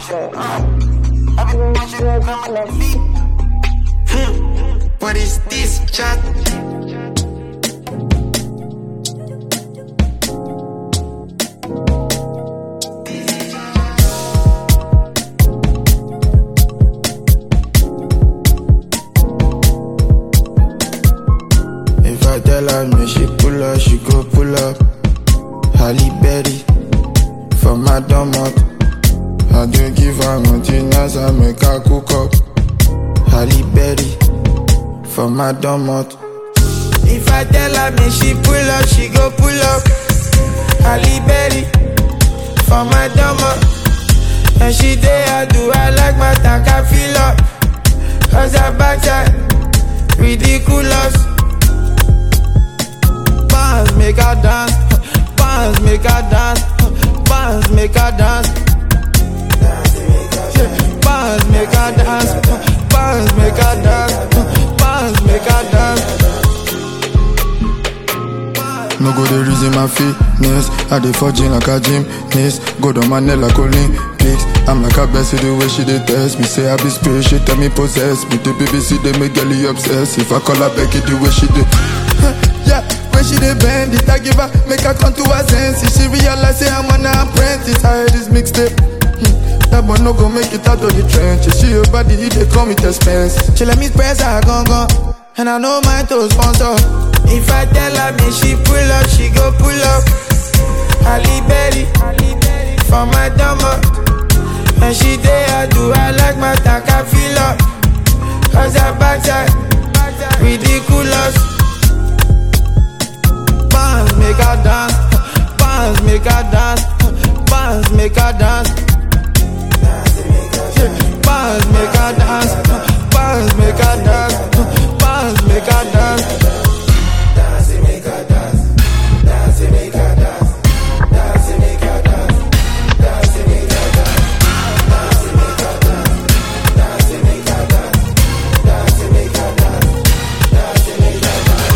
What is this, chat? If I tell her me she pull up, she go pull up. Halle Berry for my domot. I don't give her nothing else, I make her cook up. Halle Berry for my domot. If I tell her me she pull up, she go pull up. Halle Berry for my domot. And she there, I do, I like my tank, I feel up. Cause her backside ridiculous. Bands make her dance, bands make her dance, bands make her dance. Bands make her dance, bands make her dance, bands make her dance. No go the reason my fitness. I dey forging like a gymnast. Go down my neck like Olympics. I'm like a Bessie the way she dey test me. Say I be spirit, she tell me possess me. The BBC they make girlie obsessed. If I call her Becky the way she dey yeah, when she dey bend it, I give her, make her come to her senses. She realize say I'm an apprentice. I heard this mixtape. That boy no go make it out of the trenches. She your body, he dey come with expense. She let me press her gun, and I know mine to sponsor. If I tell her me she pull up, she go pull up. Halle Berry for my dumber. And she there, I do, I like my tank, I feel up. Cause her backside ridiculous. Bands make her dance, bands make her dance, bands make her dance. Bands make her dance, bands make her dance, bands make her dance. Dance make her dance, dance make her dance, dance make her dance, dance make her dance, dance make her dance, dance make her dance, dance make her dance, dance make her dance.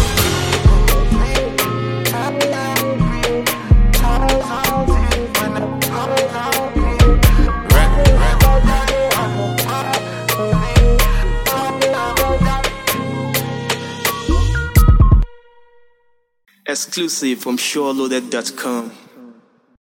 Exclusive from SureLoaded.com.